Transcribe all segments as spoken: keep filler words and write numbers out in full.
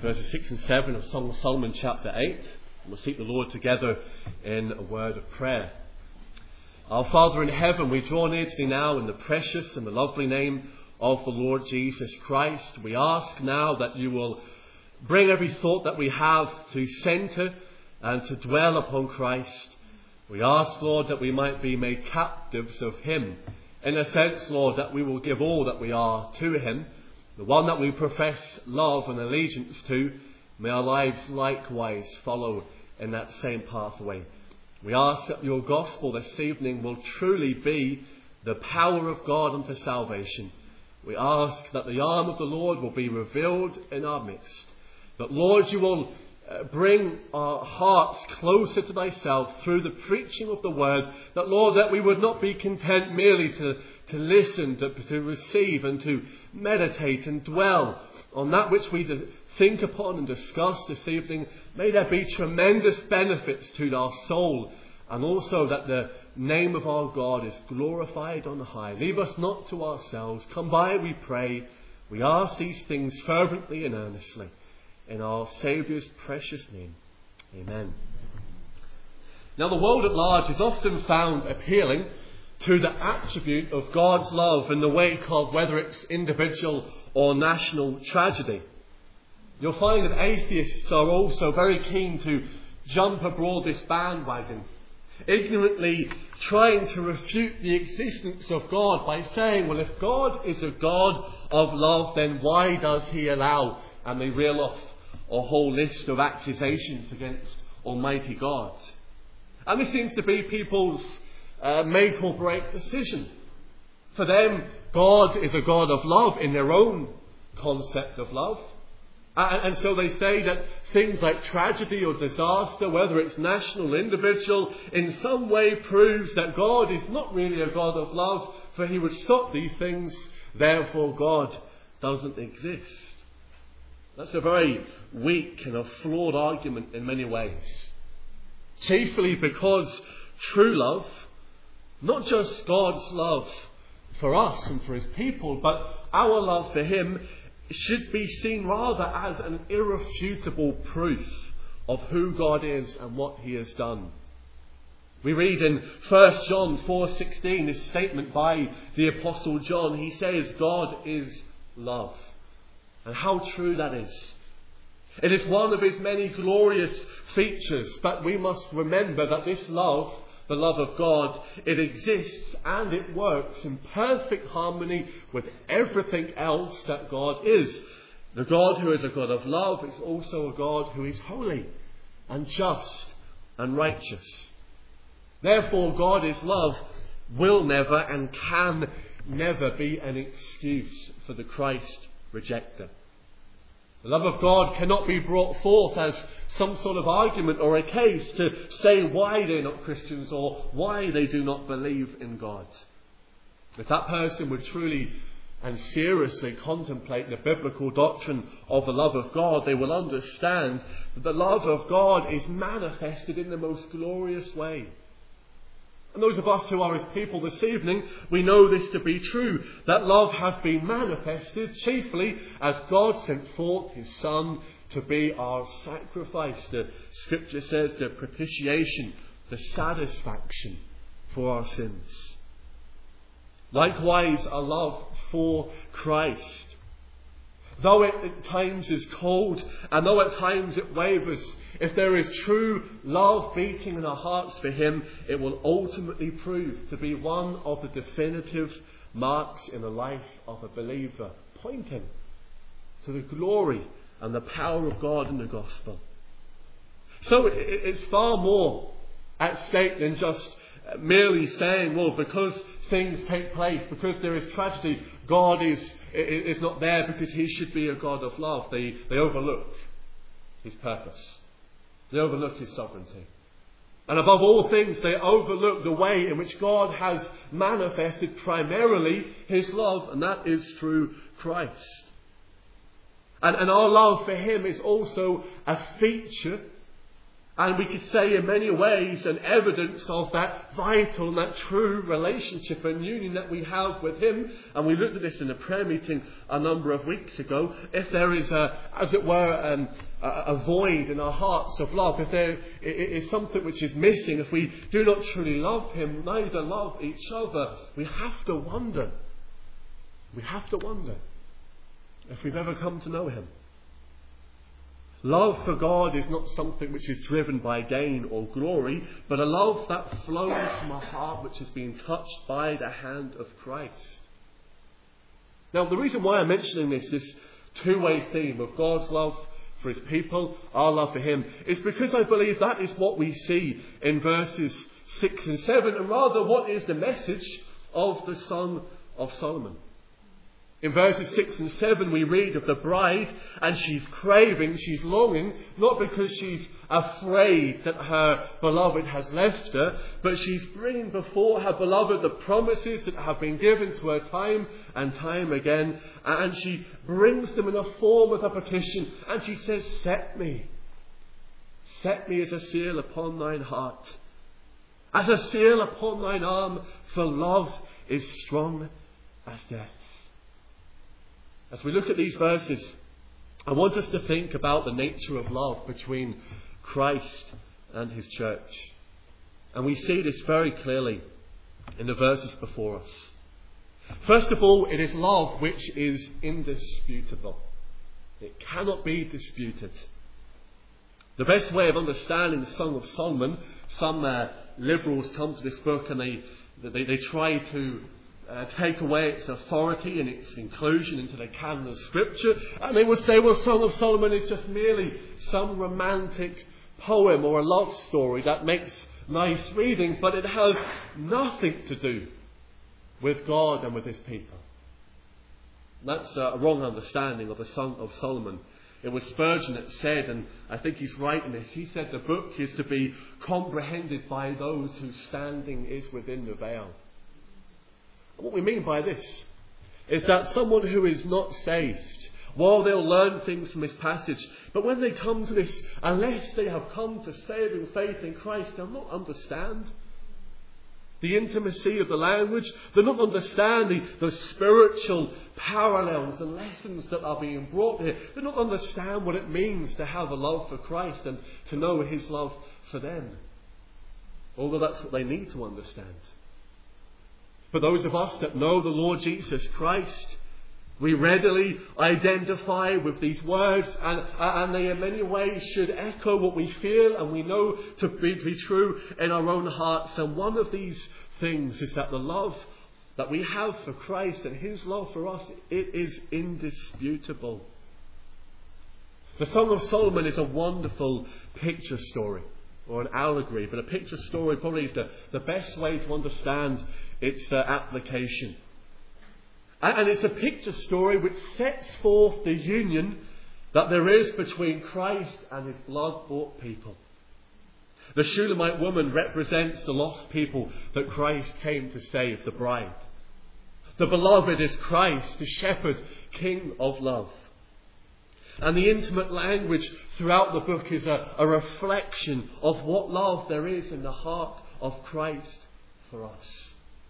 verses six and seven of Song of Solomon chapter eight. We'll seek the Lord together in a word of prayer. Our Father in heaven, we draw near to thee now in the precious and the lovely name of the Lord Jesus Christ. We ask now that you will bring every thought that we have to centre and to dwell upon Christ. We ask, Lord, that we might be made captives of him. In a sense, Lord, that we will give all that we are to him. The one that we profess love and allegiance to, may our lives likewise follow in that same pathway. We ask that your gospel this evening will truly be the power of God unto salvation. We ask that the arm of the Lord will be revealed in our midst. That, Lord, you will uh, bring our hearts closer to thyself through the preaching of the word. That, Lord, that we would not be content merely to, to listen, to, to receive and to meditate and dwell on that which we think upon and discuss this evening. May there be tremendous benefits to our soul, and also that the name of our God is glorified on high. Leave us not to ourselves. Come by, we pray. We ask these things fervently and earnestly in our Saviour's precious name. Amen. Now, the world at large is often found appealing to the attribute of God's love in the wake of whether it's individual or national tragedy. You'll find that atheists are also very keen to jump aboard this bandwagon, ignorantly trying to refute the existence of God by saying, well, if God is a God of love, then why does he allow? And they reel off a whole list of accusations against Almighty God. And this seems to be people's uh, make or break decision. For them, God is a God of love in their own concept of love. And so they say that things like tragedy or disaster, whether it's national or individual, in some way proves that God is not really a God of love, for he would stop these things, therefore God doesn't exist. That's a very weak and a flawed argument in many ways. Chiefly because true love, not just God's love for us and for his people, but our love for him, should be seen rather as an irrefutable proof of who God is and what he has done. We read in First John four sixteen, this statement by the Apostle John. He says, God is love. And how true that is. It is one of his many glorious features, but we must remember that this love, the love of God, it exists and it works in perfect harmony with everything else that God is. The God who is a God of love is also a God who is holy and just and righteous. Therefore, God is love will never and can never be an excuse for the Christ rejecter. The love of God cannot be brought forth as some sort of argument or a case to say why they're not Christians or why they do not believe in God. If that person would truly and seriously contemplate the biblical doctrine of the love of God, they will understand that the love of God is manifested in the most glorious way. And those of us who are his people this evening, we know this to be true, that love has been manifested chiefly as God sent forth his Son to be our sacrifice. The Scripture says the propitiation, the satisfaction for our sins. Likewise, a love for Christ. Though it at times is cold, and though at times it wavers, if there is true love beating in our hearts for him, it will ultimately prove to be one of the definitive marks in the life of a believer, pointing to the glory and the power of God in the gospel. So it's far more at stake than just merely saying, well, because things take place, because there is tragedy, God is is not there because he should be a God of love. They, they overlook his purpose. They overlook his sovereignty. And above all things, they overlook the way in which God has manifested primarily his love, and that is through Christ. And, and our love for him is also a feature And we could say in many ways an evidence of that vital and that true relationship and union that we have with him. And we looked at this in a prayer meeting a number of weeks ago. If there is, a, as it were, um, a, a void in our hearts of love, if there is something which is missing, if we do not truly love him, neither love each other, we have to wonder. We have to wonder if we've ever come to know him. Love for God is not something which is driven by gain or glory, but a love that flows from a heart which has been touched by the hand of Christ. Now, the reason why I'm mentioning this, this two-way theme of God's love for his people, our love for him, is because I believe that is what we see in verses six and seven, and rather what is the message of the Song of Solomon. In verses six and seven we read of the bride, and she's craving, she's longing, not because she's afraid that her beloved has left her, but she's bringing before her beloved the promises that have been given to her time and time again, and she brings them in the form of a petition, and she says, set me, set me as a seal upon thine heart, as a seal upon thine arm, for love is strong as death. As we look at these verses, I want us to think about the nature of love between Christ and his church. And we see this very clearly in the verses before us. First of all, it is love which is indisputable. It cannot be disputed. The best way of understanding the Song of Solomon, some uh, liberals come to this book and they, they, they try to Uh, take away its authority and its inclusion into the canon of Scripture, and they would say, well, Song of Solomon is just merely some romantic poem or a love story that makes nice reading, but it has nothing to do with God and with his people. And that's a wrong understanding of the Song of Solomon. It was Spurgeon that said, and I think he's right in this, he said the book is to be comprehended by those whose standing is within the veil. What we mean by this is that someone who is not saved, while they'll learn things from this passage, but when they come to this, unless they have come to saving faith in Christ, they'll not understand the intimacy of the language. They'll not understand the, the spiritual parallels and lessons that are being brought here. They'll not understand what it means to have a love for Christ and to know his love for them. Although that's what they need to understand. For those of us that know the Lord Jesus Christ, we readily identify with these words, and, and they in many ways should echo what we feel and we know to be, be true in our own hearts. And one of these things is that the love that we have for Christ and his love for us, it is indisputable. The Song of Solomon is a wonderful picture story, or an allegory, but a picture story probably is the, the best way to understand its uh, application. And, and it's a picture story which sets forth the union that there is between Christ and his blood-bought people. The Shulamite woman represents the lost people that Christ came to save, the bride. The beloved is Christ, the shepherd, king of love. And the intimate language throughout the book is a, a reflection of what love there is in the heart of Christ for us.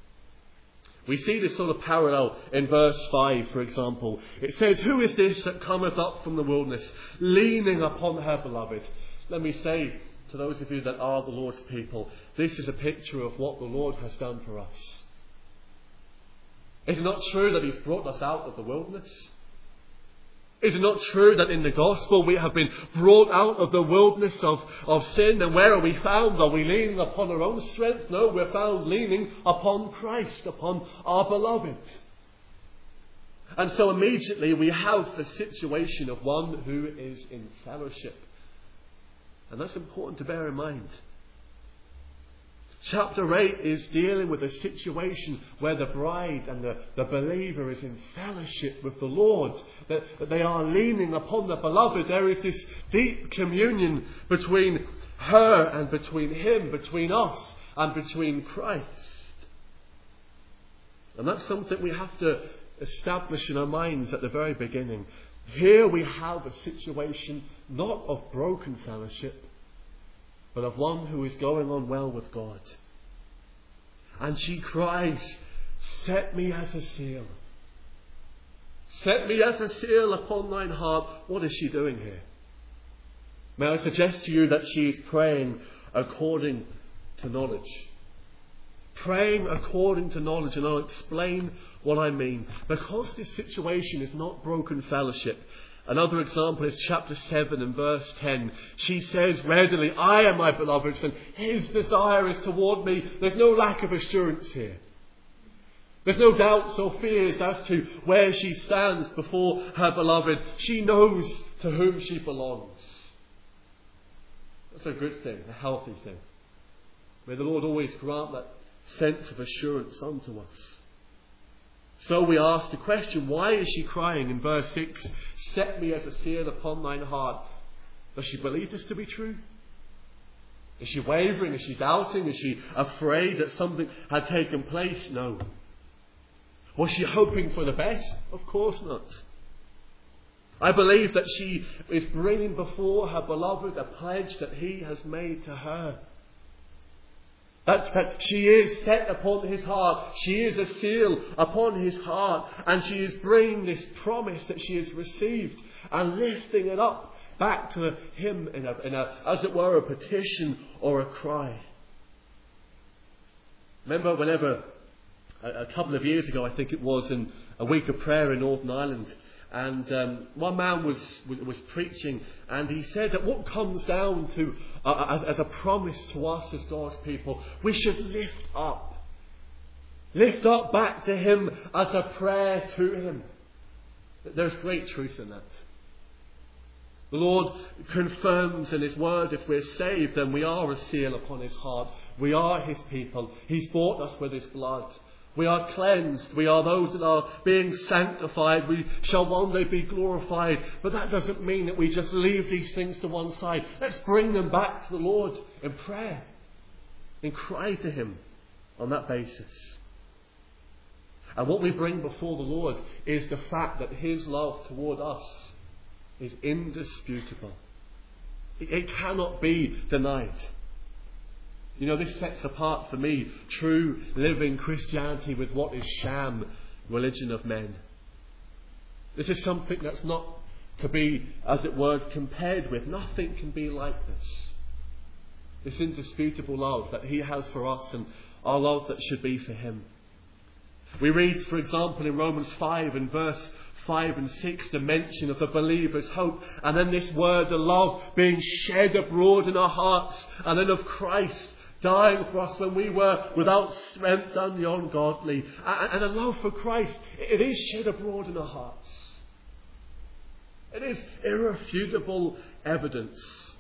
We see this sort of parallel in verse five, for example. It says, who is this that cometh up from the wilderness, leaning upon her beloved? Let me say to those of you that are the Lord's people, this is a picture of what the Lord has done for us. Is it not true that he's brought us out of the wilderness? Is it not true that in the gospel we have been brought out of the wilderness of, of sin? And where are we found? Are we leaning upon our own strength? No, we're found leaning upon Christ, upon our beloved. And so immediately we have the situation of one who is in fellowship. And that's important to bear in mind. Chapter eight is dealing with a situation where the bride and the, the believer is in fellowship with the Lord. That, that they are leaning upon the beloved. There is this deep communion between her and between him, between us and between Christ. And that's something we have to establish in our minds at the very beginning. Here we have a situation not of broken fellowship, but of one who is going on well with God. And she cries, set me as a seal. Set me as a seal upon thine heart. What is she doing here? May I suggest to you that she is praying according to knowledge. Praying according to knowledge, and I'll explain what I mean. Because this situation is not broken fellowship. Another example is chapter seven and verse ten. She says readily, I am my beloved's, and his desire is toward me. There's no lack of assurance here. There's no doubts or fears as to where she stands before her beloved. She knows to whom she belongs. That's a good thing, a healthy thing. May the Lord always grant that sense of assurance unto us. So we ask the question, why is she crying in verse six, set me as a seal upon thine heart? Does she believe this to be true? Is she wavering? Is she doubting? Is she afraid that something had taken place? No. Was she hoping for the best? Of course not. I believe that she is bringing before her beloved a pledge that he has made to her. That, that she is set upon his heart. She is a seal upon his heart. And she is bringing this promise that she has received and lifting it up back to him in a, in a, as it were, a petition or a cry. Remember whenever, a, a couple of years ago, I think it was, in a week of prayer in Northern Ireland, and um, one man was, was was preaching, and he said that what comes down to, uh, as, as a promise to us as God's people, we should lift up. Lift up back to him as a prayer to him. There's great truth in that. The Lord confirms in his word, if we're saved, then we are a seal upon his heart. We are his people. He's bought us with his blood. We are cleansed. We are those that are being sanctified. We shall one day be glorified. But that doesn't mean that we just leave these things to one side. Let's bring them back to the Lord in prayer and cry to him on that basis. And what we bring before the Lord is the fact that his love toward us is indisputable. It cannot be denied. You know, this sets apart for me true living Christianity with what is sham religion of men. This is something that's not to be, as it were, compared with. Nothing can be like this. This indisputable love that he has for us and our love that should be for him. We read, for example, in Romans five and verse five and six, the mention of the believer's hope, and then this word of love being shed abroad in our hearts, and then of Christ dying for us when we were without strength and the ungodly. And a love for Christ, it is shed abroad in our hearts. It is irrefutable evidence.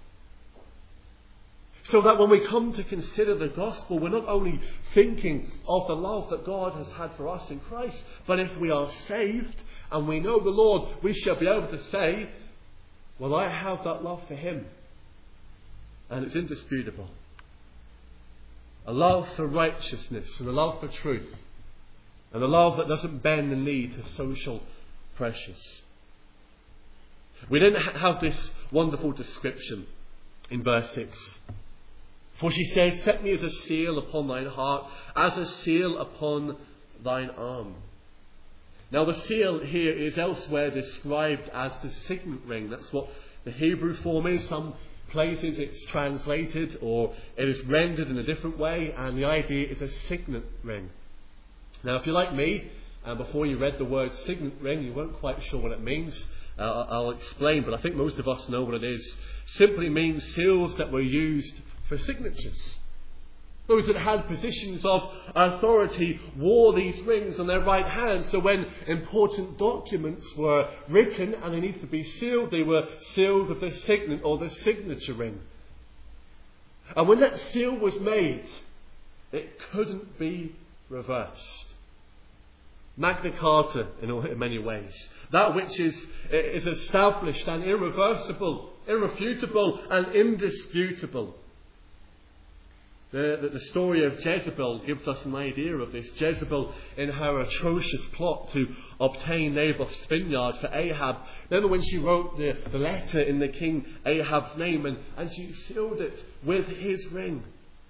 So that when we come to consider the gospel, we're not only thinking of the love that God has had for us in Christ, but if we are saved and we know the Lord, we shall be able to say, well, I have that love for him. And it's indisputable. A love for righteousness and a love for truth. And a love that doesn't bend the knee to social pressures. We then have this wonderful description in verse six. For she says, set me as a seal upon thine heart, as a seal upon thine arm. Now the seal here is elsewhere described as the signet ring. That's what the Hebrew form is. Some places it's translated or it is rendered in a different way, and the idea is a signet ring. Now if you're like me, and before you read the word signet ring you weren't quite sure what it means, uh, I'll explain, but I think most of us know what it is. Simply means seals that were used for signatures. Those that had positions of authority wore these rings on their right hand, so when important documents were written and they needed to be sealed, they were sealed with the signet or the signature ring. And when that seal was made, it couldn't be reversed. Magna Carta in, in many ways. That which is, is established and irreversible, irrefutable and indisputable. The, the, the story of Jezebel gives us an idea of this. Jezebel, in her atrocious plot to obtain Naboth's vineyard for Ahab, remember when she wrote the, the letter in the king Ahab's name, and, and she sealed it with his ring.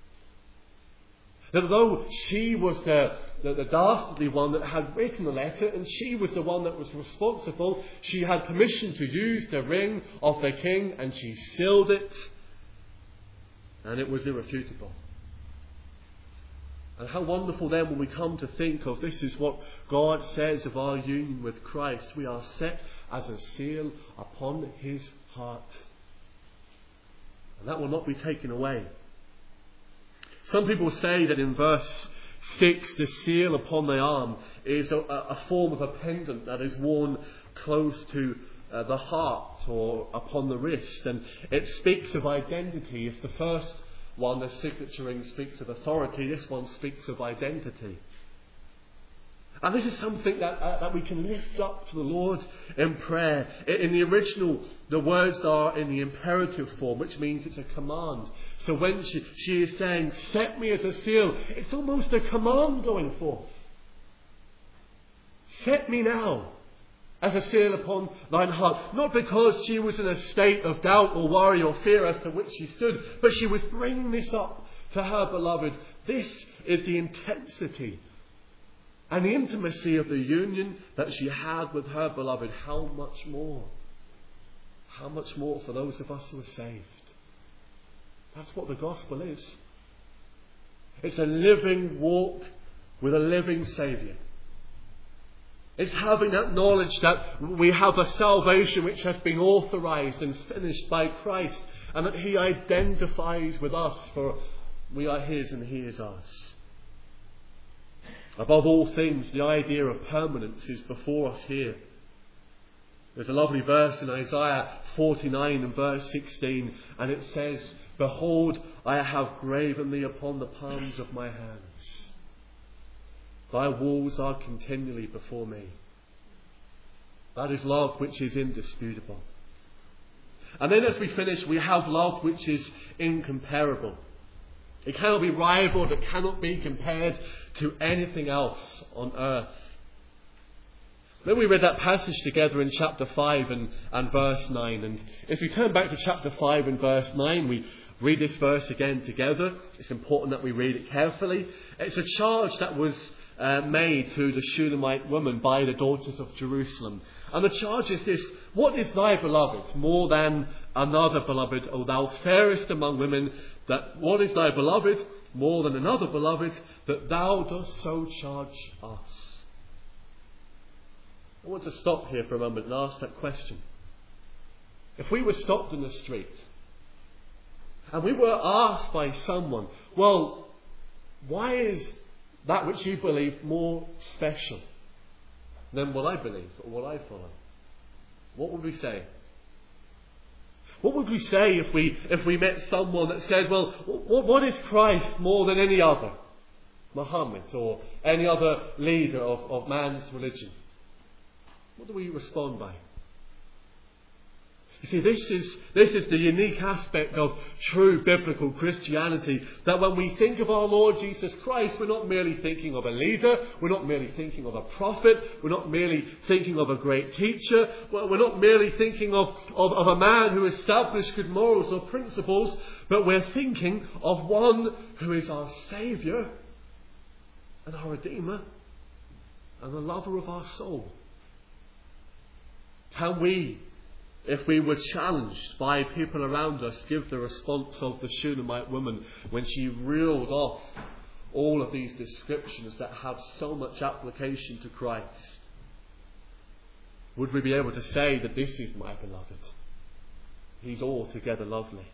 That though she was the, the, the dastardly one that had written the letter, and she was the one that was responsible, she had permission to use the ring of the king, and she sealed it, and it was irrefutable. And how wonderful then when we come to think of this is what God says of our union with Christ. We are set as a seal upon his heart. And that will not be taken away. Some people say that in verse six, the seal upon the arm is a, a form of a pendant that is worn close to uh, the heart or upon the wrist. And it speaks of identity. If the first one, the signature ring, speaks of authority, this one speaks of identity. And this is something that, uh, that we can lift up to the Lord in prayer. In, in the original, the words are in the imperative form, which means it's a command. So when she, she is saying, set me as a seal, it's almost a command going forth. Set me now as a seal upon thine heart. Not because she was in a state of doubt or worry or fear as to which she stood, but she was bringing this up to her beloved. This is the intensity and the intimacy of the union that she had with her beloved. How much more? How much more for those of us who are saved? That's what the gospel is. It's a living walk with a living Saviour. It's having that knowledge that we have a salvation which has been authorised and finished by Christ, and that he identifies with us, for we are his and he is ours. Above all things, the idea of permanence is before us here. There's a lovely verse in Isaiah forty-nine and verse sixteen, and it says, behold, I have graven thee upon the palms of my hands. Thy walls are continually before me. That is love which is indisputable. And then as we finish, we have love which is incomparable. It cannot be rivaled, it cannot be compared to anything else on earth. Then we read that passage together in chapter five and, and verse nine. And if we turn back to chapter five and verse nine, we read this verse again together. It's important that we read it carefully. It's a charge that was uh, made to the Shunammite woman by the daughters of Jerusalem. And the charge is this: what is thy beloved more than another beloved, O thou fairest among women? That what is thy beloved more than another beloved, that thou dost so charge us? I want to stop here for a moment and ask that question. If we were stopped in the street and we were asked by someone, well, why is that which you believe more special than what I believe or what I follow? What would we say? What would we say if we if we met someone that said, well, what is Christ more than any other? Muhammad or any other leader of, of man's religion? What do we respond by? You see, this is, this is the unique aspect of true biblical Christianity, that when we think of our Lord Jesus Christ, we're not merely thinking of a leader, we're not merely thinking of a prophet, we're not merely thinking of a great teacher, we're not merely thinking of, of, of a man who established good morals or principles, but we're thinking of one who is our Saviour and our Redeemer and the lover of our soul. Can we, if we were challenged by people around us, give the response of the Shunammite woman when she reeled off all of these descriptions that have so much application to Christ? Would we be able to say that this is my beloved? He's altogether lovely.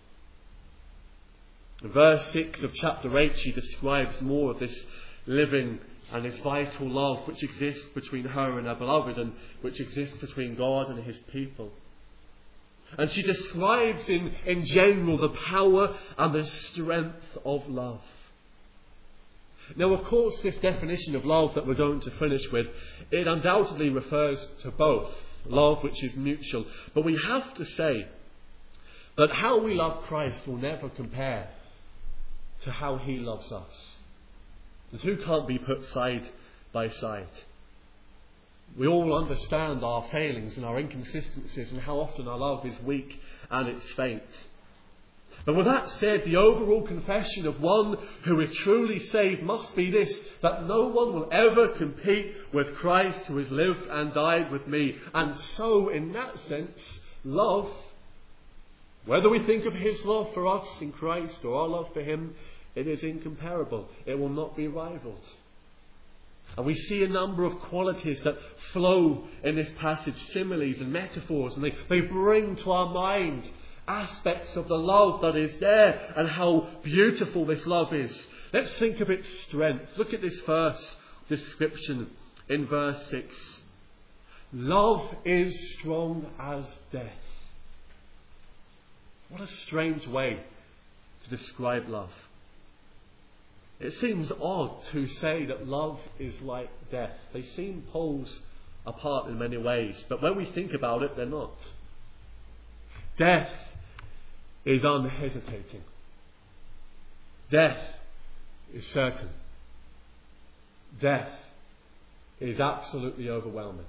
In verse six of chapter eight, she describes more of this living and this vital love which exists between her and her beloved, and which exists between God and his people. And she describes in, in general the power and the strength of love. Now, of course, this definition of love that we're going to finish with, it undoubtedly refers to both. Love which is mutual. But we have to say that how we love Christ will never compare to how he loves us. The two can't be put side by side. We all understand our failings and our inconsistencies and how often our love is weak and it's faint. But with that said, the overall confession of one who is truly saved must be this, that no one will ever compete with Christ who has lived and died with me. And so, in that sense, love, whether we think of his love for us in Christ or our love for him, it is incomparable. It will not be rivaled. And we see a number of qualities that flow in this passage, similes and metaphors, and they, they bring to our mind aspects of the love that is there and how beautiful this love is. Let's think of its strength. Look at this first description in verse six. Love is strong as death. What a strange way to describe love. It seems odd to say that love is like death. They seem poles apart in many ways, but when we think about it, they're not. Death is unhesitating. Death is certain. Death is absolutely overwhelming.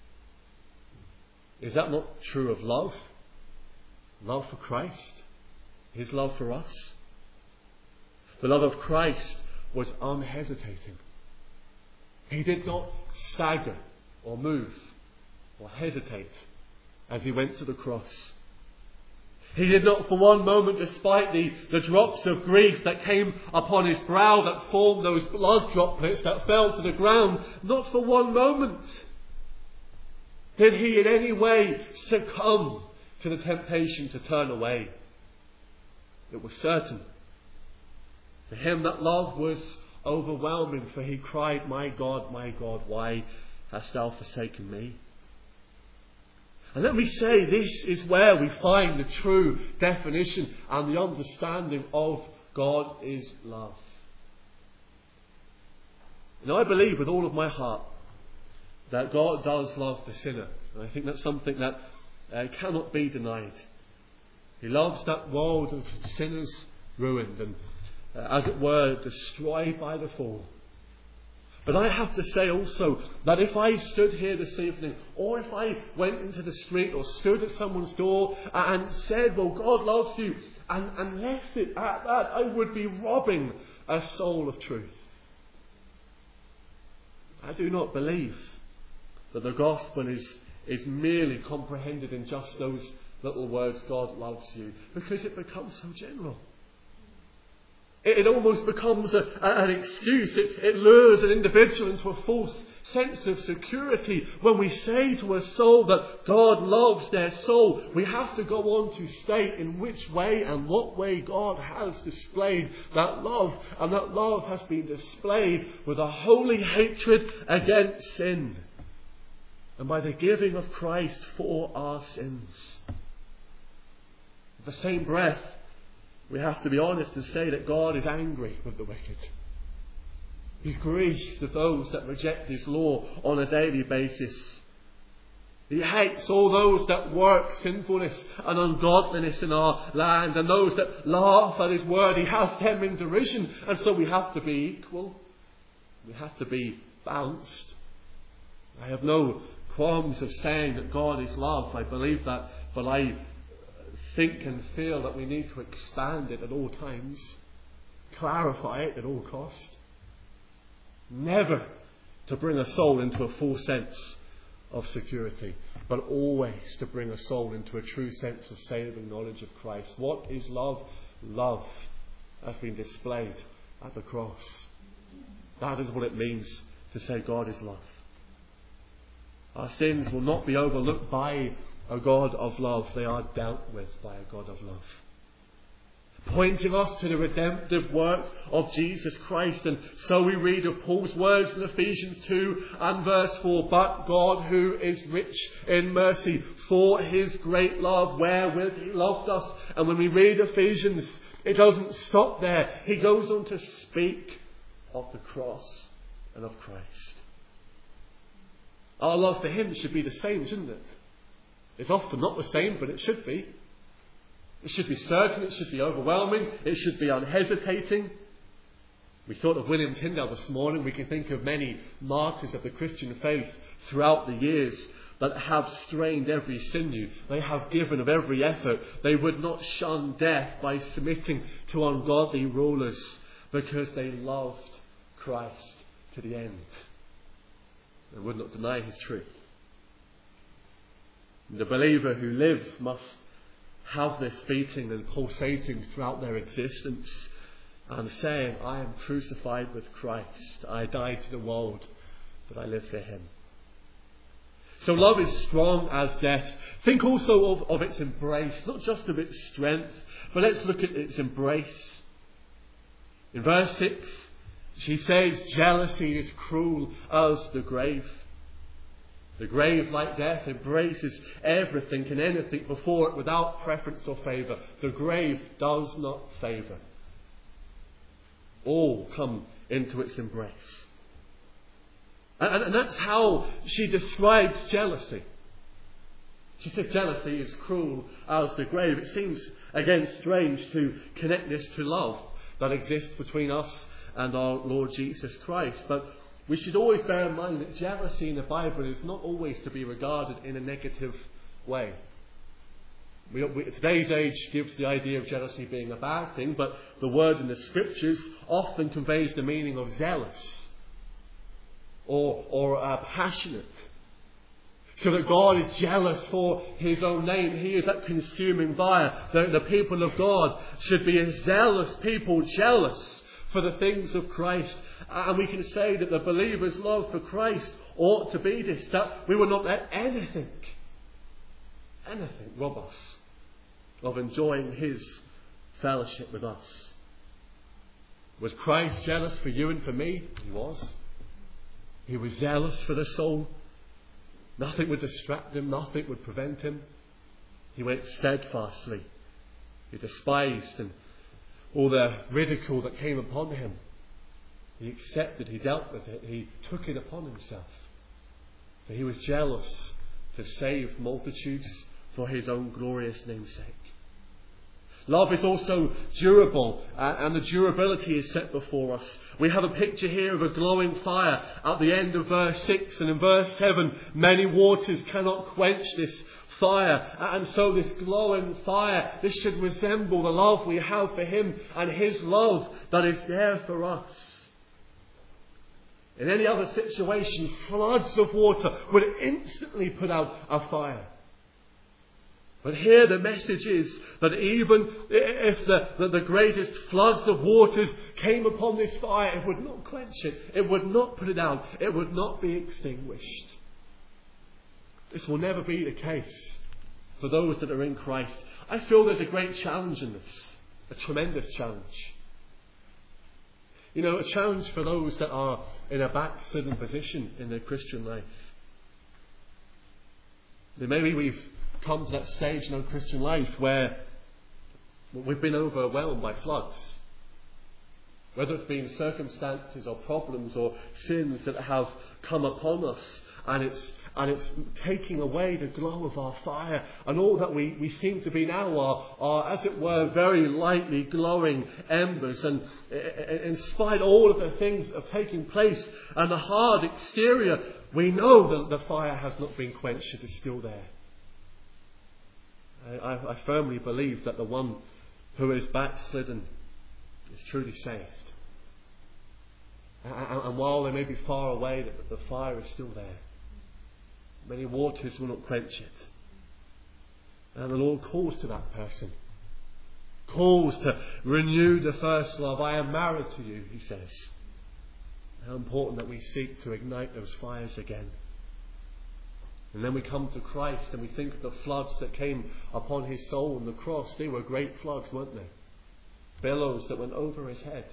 Is that not true of love? Love for Christ? His love for us? The love of Christ was unhesitating. He did not stagger or move or hesitate as he went to the cross. He did not for one moment, despite the, the drops of grief that came upon his brow that formed those blood droplets that fell to the ground, not for one moment did he in any way succumb to the temptation to turn away. It was certain. For him that love was overwhelming, for he cried, "My God, my God, why hast thou forsaken me?" And let me say, this is where we find the true definition and the understanding of God is love. Now, I believe with all of my heart that God does love the sinner. And I think that's something that uh, cannot be denied. He loves that world of sinners ruined and, uh, as it were, destroyed by the fall. But I have to say also that if I stood here this evening, or if I went into the street or stood at someone's door and said, "Well, God loves you," and, and left it at that, I would be robbing a soul of truth. I do not believe that the gospel is, is merely comprehended in just those little words, "God loves you," because it becomes so general. It almost becomes a, an excuse. It, it lures an individual into a false sense of security. When we say to a soul that God loves their soul, we have to go on to state in which way and what way God has displayed that love. And that love has been displayed with a holy hatred against sin, and by the giving of Christ for our sins. At the same breath, we have to be honest and say that God is angry with the wicked. He's grieved at those that reject his law on a daily basis. He hates all those that work sinfulness and ungodliness in our land, and those that laugh at his word. He has them in derision. And so we have to be equal. We have to be balanced. I have no qualms of saying that God is love. I believe that, but I think and feel that we need to expand it at all times, clarify it at all cost, never to bring a soul into a false sense of security, but always to bring a soul into a true sense of saving knowledge of Christ. What is love? Love has been displayed at the cross. That is what it means to say God is love. Our sins will not be overlooked by a God of love. They are dealt with by a God of love, pointing us to the redemptive work of Jesus Christ. And so we read of Paul's words in Ephesians two and verse four, "But God, who is rich in mercy, for his great love wherewith he loved us." And when we read Ephesians, it doesn't stop there. He goes on to speak of the cross and of Christ. Our love for him should be the same, shouldn't it? It's often not the same, but it should be. It should be certain, it should be overwhelming, it should be unhesitating. We thought of William Tyndale this morning. We can think of many martyrs of the Christian faith throughout the years that have strained every sinew. They have given of every effort. They would not shun death by submitting to ungodly rulers because they loved Christ to the end. They would not deny his truth. The believer who lives must have this beating and pulsating throughout their existence and saying, I am crucified with Christ. I died to the world, but I live for him. So love is strong as death. Think also of, of its embrace, not just of its strength, but let's look at its embrace. In verse six, she says, jealousy is cruel as the grave. The grave, like death, embraces everything and anything before it without preference or favour. The grave does not favour. All come into its embrace. And, and that's how she describes jealousy. She says jealousy is cruel as the grave. It seems, again, strange to connect this to love that exists between us and our Lord Jesus Christ. But we should always bear in mind that jealousy in the Bible is not always to be regarded in a negative way. We, we, today's age gives the idea of jealousy being a bad thing, but the word in the Scriptures often conveys the meaning of zealous or, or uh, passionate. So that God is jealous for his own name. He is that consuming fire. The, the people of God should be a zealous people, jealous for the things of Christ. And we can say that the believer's love for Christ ought to be this, that we will not let anything, anything rob us of enjoying his fellowship with us. Was Christ jealous for you and for me? He was. He was zealous for the soul. Nothing would distract him. Nothing would prevent him. He went steadfastly. He despised and all the ridicule that came upon him. He accepted, he dealt with it, he took it upon himself. For he was jealous to save multitudes for his own glorious name's sake. Love is also durable, uh, and the durability is set before us. We have a picture here of a glowing fire at the end of verse six, and in verse seven, many waters cannot quench this fire. And so this glowing fire, this should resemble the love we have for him and his love that is there for us. In any other situation, floods of water would instantly put out a fire. But here the message is that even if the, the, the greatest floods of waters came upon this fire, it would not quench it. It would not put it out. It would not be extinguished. This will never be the case for those that are in Christ. I feel there's a great challenge in this. A tremendous challenge. You know, a challenge for those that are in a backslidden position in their Christian life. Maybe we've come to that stage in our Christian life where we've been overwhelmed by floods. Whether it's been circumstances or problems or sins that have come upon us, and it's and it's taking away the glow of our fire, and all that we, we seem to be now are, are, as it were, very lightly glowing embers. And in spite of all of the things that have taken place and the hard exterior, we know that the fire has not been quenched. It is still there. I, I firmly believe that the one who is backslidden is truly saved. And, and while they may be far away, the, the fire is still there. Many waters will not quench it. And the Lord calls to that person. Calls to renew the first love. I am married to you, he says. How important that we seek to ignite those fires again. And then we come to Christ and we think of the floods that came upon his soul on the cross. They were great floods, weren't they? Billows that went over his head.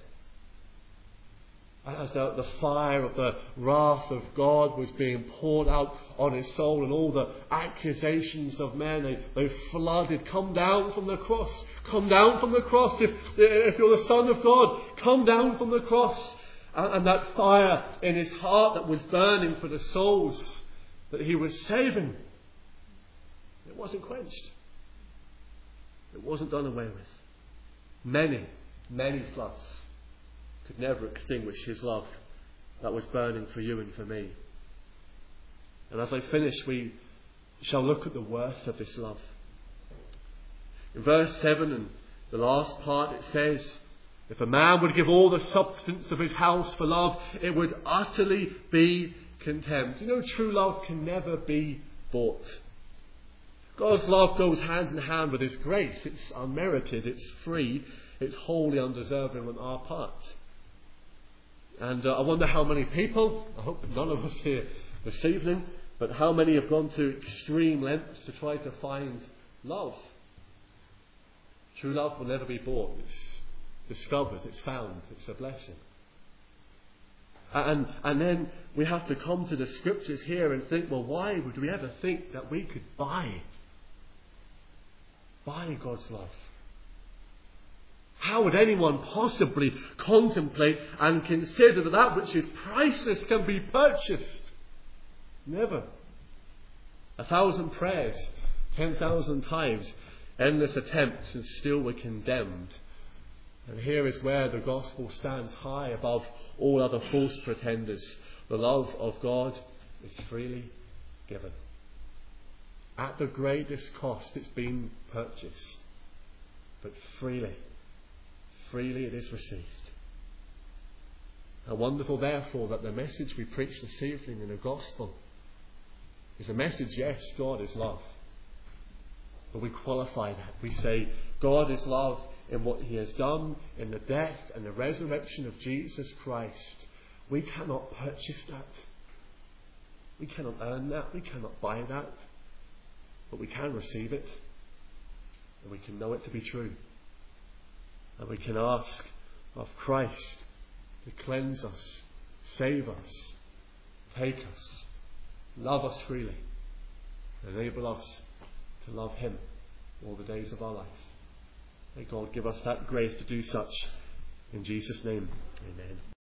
As the, the fire of the wrath of God was being poured out on his soul, and all the accusations of men, they, they flooded. Come down from the cross. Come down from the cross. If, if you're the Son of God, come down from the cross. And, and that fire in his heart that was burning for the souls that he was saving, it wasn't quenched. It wasn't done away with. Many, many floods could never extinguish his love that was burning for you and for me. And as I finish, we shall look at the worth of this love. In verse seven and the last part, it says, if a man would give all the substance of his house for love, it would utterly be contemned. You know, true love can never be bought. God's love goes hand in hand with his grace. It's unmerited, it's free, it's wholly undeserving on our part. And uh, I wonder how many people, I hope none of us here this evening, but how many have gone to extreme lengths to try to find love. True love will never be bought. It's discovered, it's found, it's a blessing. And, and then we have to come to the scriptures here and think, well, why would we ever think that we could buy, buy God's love? How would anyone possibly contemplate and consider that that which is priceless can be purchased? Never. A thousand prayers, ten thousand times, endless attempts, and still we're condemned. And here is where the gospel stands high above all other false pretenders. The love of God is freely given. At the greatest cost it's been purchased, but freely, freely it is received. And wonderful therefore that the message we preach this evening in the gospel is a message, yes, God is love. But we qualify that. We say God is love in what he has done in the death and the resurrection of Jesus Christ. We cannot purchase that. We cannot earn that. We cannot buy that. But we can receive it. And we can know it to be true. And we can ask of Christ to cleanse us, save us, take us, love us freely, enable us to love him all the days of our life. May God give us that grace to do such. In Jesus' name, amen.